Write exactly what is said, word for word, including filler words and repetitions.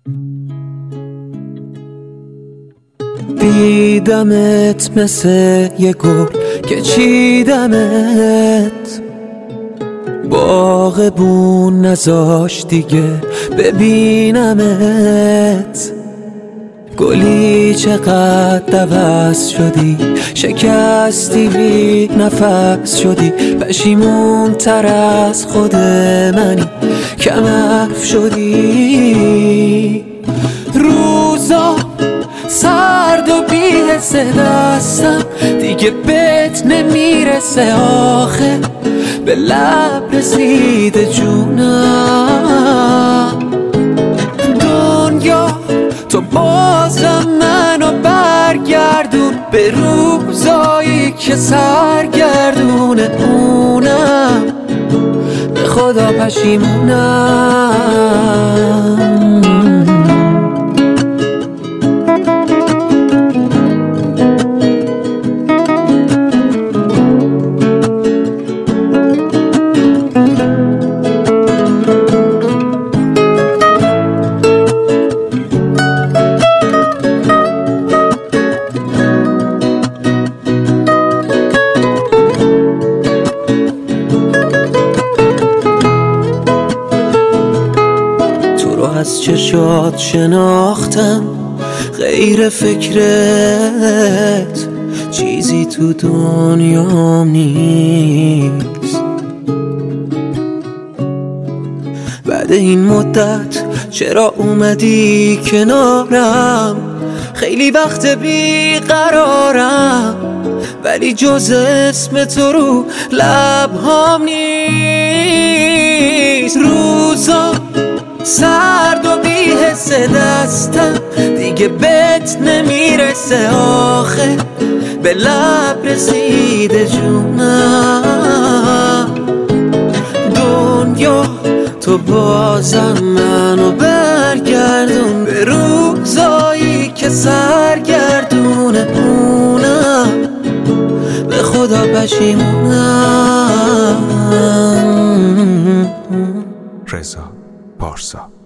دیدمت مثل یه گل که چیدمت، باغبون نذاش دیگه ببینمت. گلی چقدر دوست شدی، شکستی بی نفس شدی، پشیمون تر از خود منی، کم حرف شدی. روزا سرد و بی‌حس دستم دیگه بهت نمیرسه، آخه به لب رسیده جونم. دنیا تو بازم منو برگردون به روزایی که سرگردونه اونم، به خدا پشیمونم. از چشات شناختم غیر فکرت چیزی تو دنیام نیست. بعد این مدت چرا اومدی کنارم؟ خیلی وقت بیقرارم، ولی جز اسم تو رو لبهام نیست. روزا سرد و بی‌حس دستم دیگه بهت نمیرسه، آخه به لب رسیده جونم. دنیا تو بازم منو برگردون به روزایی که سرگردونه اونم، به خدا پشیمونم. رضا پارسا.